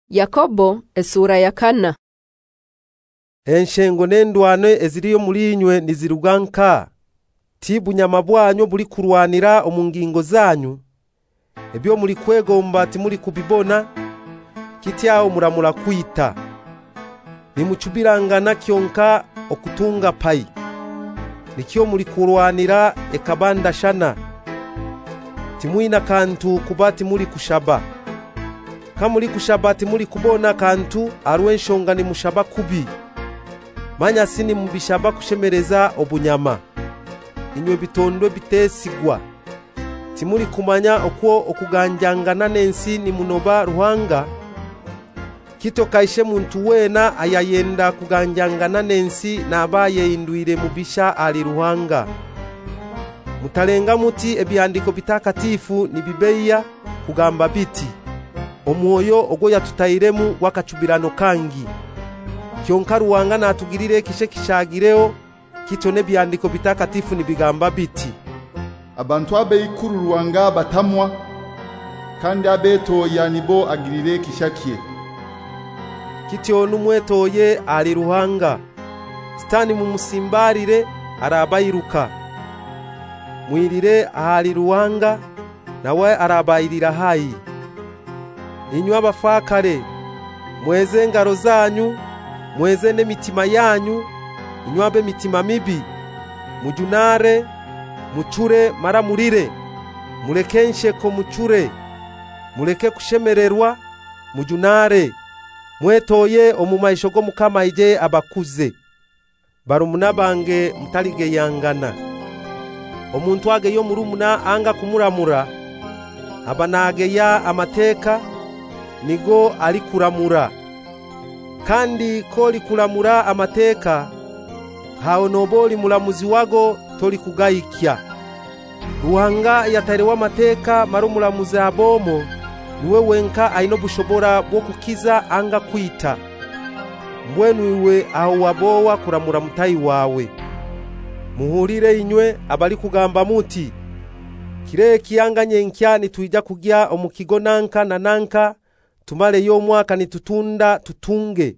Yakobo esura ya 4. Enshengo n'endwano eziriyo muri inywe niziruganka tibunyama bwanyu buli kurwanira omungingo zanyu ebyo muri kwegomba timuri kubibona kityawo muramura kwita nimucubirangana kyonka okutunga pai nikyo muri kurwanira ekabanda shana timuina kantu kubati muri kushaba kamuri kushaba timuri kubona kantu arwenshonga ni mushaba kubi manya sini mubishaba kushemereza obunyama inywe bitondwe bitesigwa timuri kumanya okwo okuganjangana nensi ni munoba Ruhanga kito kaishe muntu wena ayayenda kuganjangana nensi nabaye induire mubisha ali Ruhanga mutalenga muti ebyandiko bitakatifu nibibeya kugamba biti omwoyo ogwo yatutairemu wakacubirano kangi kyonka Ruhanga natugirire kishe kishagireo kitone byandiko bitakatifu nibigamba biti abantu abeyikuru Ruhanga batamwa kandi abeto yanibo agirire kishakiye kityo numwetoye ali Ruhanga stani mumusimbarire arabayiruka mwirire ahali Ruhanga nawe arabayirira hayi inywa abafakare mweze ngaro zanyu mweze n'emitima yanyu inywabe mitima mibi mujunare muchure mara murire murekenshe ko muchure mureke kushemererwa mujunare mwetoye omumaisho go Mukama ije abakuze barumuna bange mutalige yangana omuntu age yo murumuna anga kumuramura abanage ya amateka nigo ali kuramura kandi koli kuramura amateka hao noboli mulamuzi wago toli kugayikya Ruhanga yatarewa amateka marumulamuzi abomo niwe wenka aino bushobora bwo kukiza anga kwita mbwenu iwe aho wabowa kuramura mutayi wawe muhurire inywe abali kugamba muti kire kiyanganye nkya nituija kugya omukigo nanka na nanka tumale yo mwaka nitutunda tutunge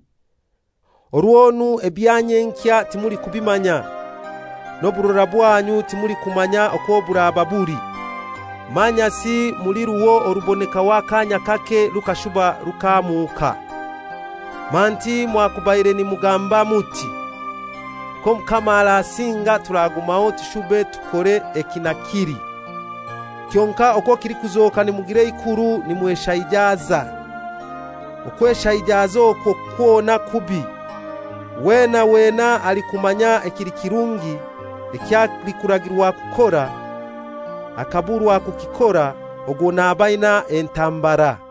oruonu ebyanye nkya timuri kubimanya noburura bwanyu timuri kumanya okobura ababuri manya si muri ruwo oruboneka wakanya kake lukashuba rukamuka manti mwakubaire ni mugamba muti ko Mukama singa turagumao tushube tukore ekinakiri kyonka oko kiri kuzoka ni mugire ikuru ni muesha ijaza okwesha ijazo okwo kwona kubi wena alikumanya ekiri kirungi ekyalikuragirwa kukora akaburwa kukikora ogwo nabaina entambara